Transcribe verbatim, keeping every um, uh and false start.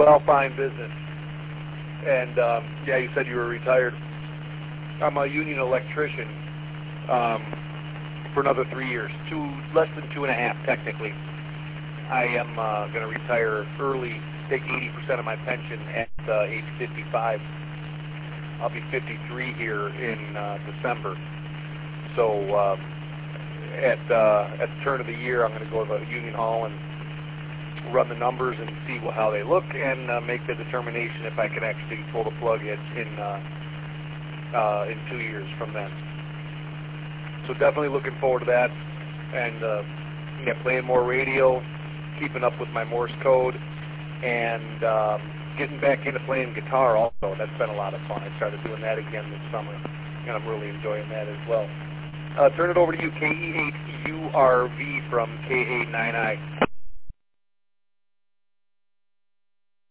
Well, fine business. And um, yeah, you said you were retired. I'm a union electrician um, for another three years, two less than two and a half technically. I am uh, going to retire early, take eighty percent of my pension at uh, age fifty-five. I'll be fifty-three here in uh, December. So um, at uh, at the turn of the year, I'm going to go to the union hall and run the numbers and see how they look, and uh, make the determination if I can actually pull the plug in in, uh, uh, in two years from then. So definitely looking forward to that, and uh, yeah, playing more radio, keeping up with my Morse code, and um, getting back into playing guitar also. That's been a lot of fun. I started doing that again this summer, and I'm really enjoying that as well. Uh, turn it over to you, K E eight U R V from K A nine I.